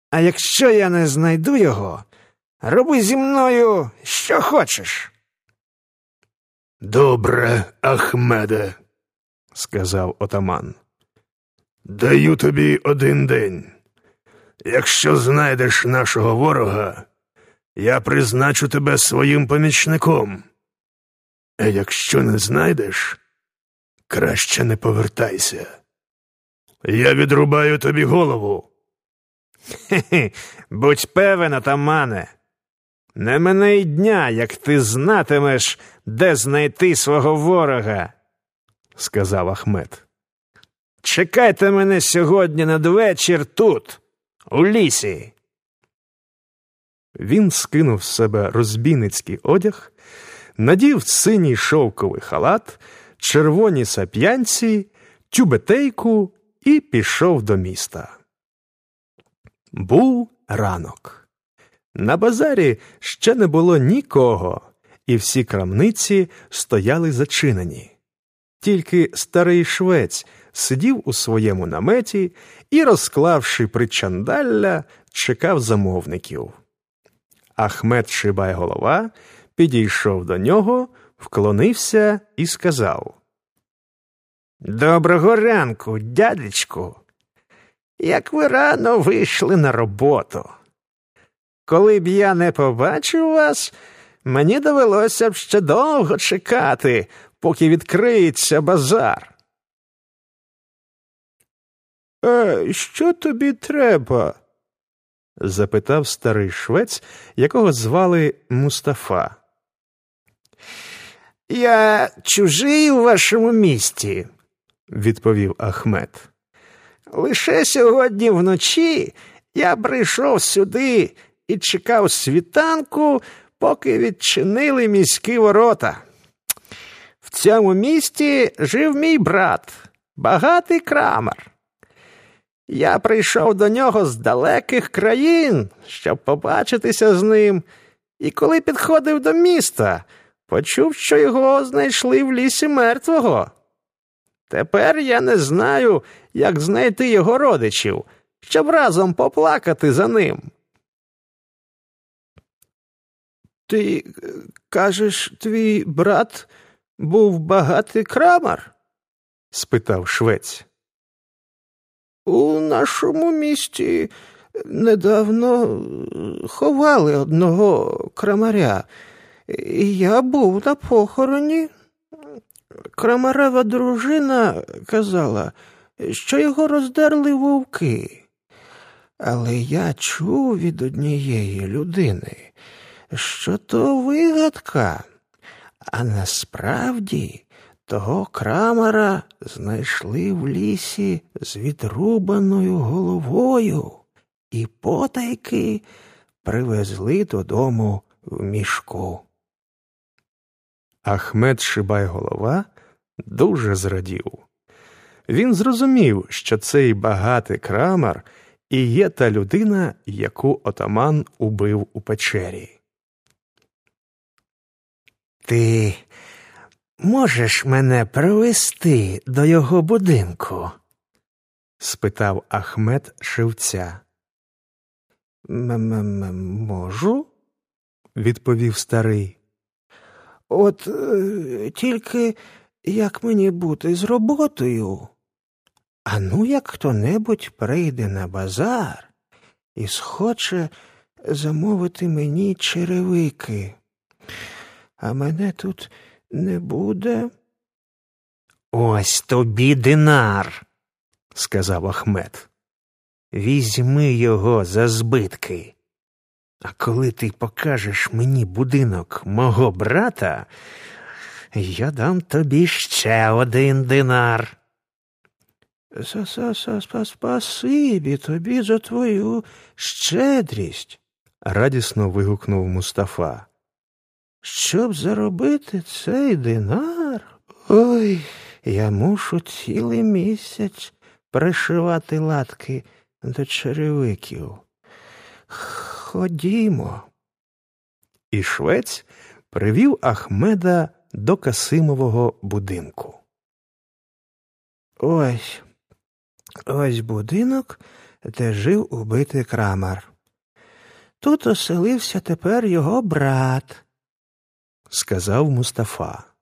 А якщо я не знайду його, роби зі мною, що хочеш. Добре, Ахмеде, сказав отаман. Даю тобі 1 день. Якщо знайдеш нашого ворога, я призначу тебе своїм помічником. А якщо не знайдеш, краще не повертайся. Я відрубаю тобі голову. Хе-хе, будь певен, отамане. Не мине й дня, як ти знатимеш, де знайти свого ворога, сказав Ахмед. Чекайте мене сьогодні надвечір тут, у лісі. Він скинув з себе розбійницький одяг, надів синій шовковий халат, червоні сап'янці, тюбетейку і пішов до міста. Був ранок. На базарі ще не було нікого, і всі крамниці стояли зачинені. Тільки старий швець сидів у своєму наметі і, розклавши причандалля, чекав замовників. Ахмед Шибай-голова підійшов до нього, вклонився і сказав: «Доброго ранку, дядечку! Як ви рано вийшли на роботу! Коли б я не побачив вас, мені довелося б ще довго чекати, поки відкриється базар». «Що тобі треба?» – запитав старий швець, якого звали Мустафа. «Я чужий у вашому місті», – відповів Ахмед. «Лише сьогодні вночі я прийшов сюди і чекав світанку, поки відчинили міські ворота. В цьому місті жив мій брат, багатий крамар. Я прийшов до нього з далеких країн, щоб побачитися з ним, і коли підходив до міста, почув, що його знайшли в лісі мертвого. Тепер я не знаю, як знайти його родичів, щоб разом поплакати за ним». «Ти кажеш, твій брат був багатий крамар?» – спитав швець. «У нашому місті недавно ховали одного крамаря, і я був на похороні. Крамарева дружина казала, що його роздерли вовки. Але я чув від однієї людини, що то вигадка, а насправді того крамара знайшли в лісі з відрубаною головою і потайки привезли додому в мішку». Ахмед Шибай-голова дуже зрадів. Він зрозумів, що цей багатий крамар і є та людина, яку отаман убив у печері. «Ти можеш мене привезти до його будинку?» – спитав Ахмед шивця. «Можу», – відповів старий. «От тільки як мені бути з роботою? А ну, як хто-небудь прийде на базар і схоче замовити мені черевики, а мене тут не буде?» «Ось тобі динар», – сказав Ахмед. «Візьми його за збитки. А коли ти покажеш мені будинок мого брата, я дам тобі ще 1 динар». «Спасибі тобі за твою щедрість», – радісно вигукнув Мустафа. «Щоб заробити цей динар? Ой, я мушу цілий місяць пришивати латки до черевиків. Ходімо». І швець привів Ахмеда до Касимового будинку. Ось будинок, де жив убитий Крамар. Тут оселився тепер його брат, — сказав Мустафа.